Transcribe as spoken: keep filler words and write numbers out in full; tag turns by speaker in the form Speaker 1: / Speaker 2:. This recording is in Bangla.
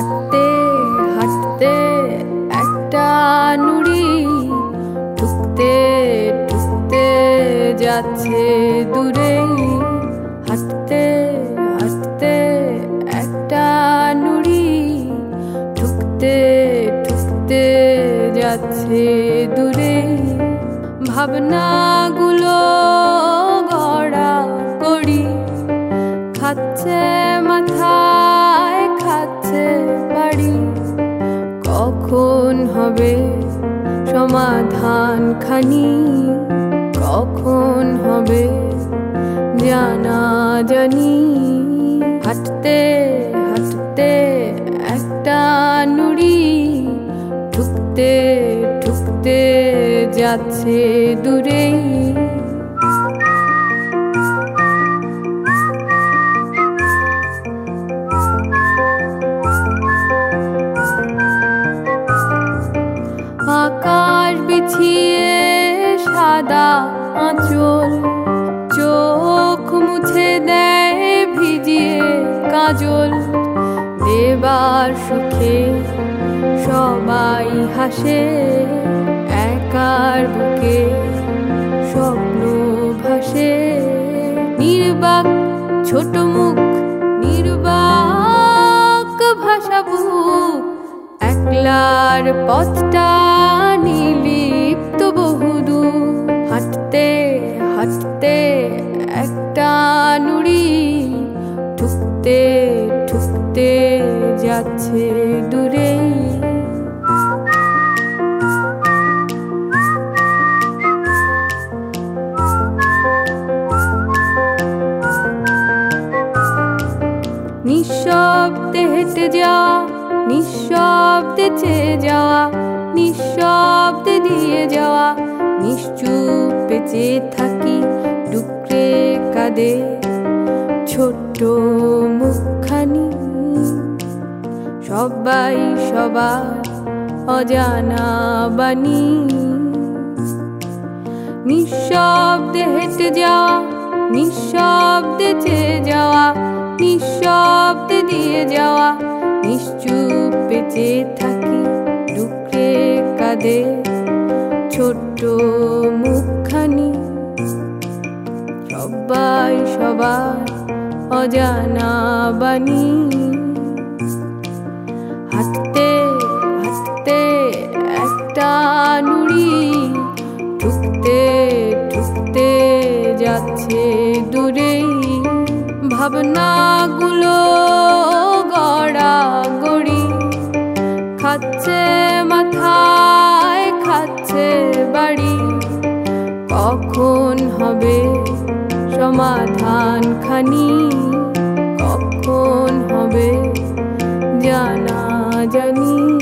Speaker 1: হাঁটতে হাঁটতে একটা নুড়ি ঠুকতে ঠুকতে যাচ্ছে দূরে। হাঁটতে হাঁটতে একটা নুড়ি ঠুকতে ঠুকতে যাচ্ছে দূরে। ভাবনাগুলো গড়া গড়ি খাচ্ছে মাথায় খাচ্ছে বাড়ি। কখন হবে সমাধান খানি, কখন হবে জানা জানি। হাঁটতে হাঁটতে একটা নুড়ি ঠুকতে ঠুকতে যাচ্ছে দূরে। আকাশ বিছিয়ে সাদা আঁচল, চোখ মুছে দেয় ভিজিয়ে কাজল। দেবার সুখে সবাই হাসে, একার বুকে স্বপ্ন ভাসে। নির্বাক ছোট মুখ নির্বাক ভাষা বুক, একলার পথটা নিলিপ্ত বহুদূর। হাঁটতে হাঁটতে একটা নুড়ি ঠুকতে ঠুকতে যাচ্ছে দূরে। নিঃশব্দে হেঁটে যাওয়া, নিঃশব্দে চেয়ে যাওয়া, নিঃশব্দে দিয়ে যাওয়া। নিশ্চুপে চেয়ে থাকি ডুকরে কাঁদে ছোট্ট মুখখানি। সবাই সবার অজানা বাণী। নিঃশব্দে হেঁটে যাওয়া, নিঃশব্দে চেয়ে যাওয়া, নিঃশব্দে দিয়ে যাওয়া। নিশ্চুপে চেয়ে থাকি ডুকরে কাঁদে ছোট্ট মুখখানি। সবাই সবার অজানা বাণী। হাঁটতে হাঁটতে একটা নুড়ি ঠুকতে ঠুকতে যাচ্ছে দূরে। ভাবনাগুলো গড়া গড়ি খাচ্ছে মাথায় খাচ্ছে বাড়ি। কখন হবে সমাধান খানি, কখন হবে জানা জানি।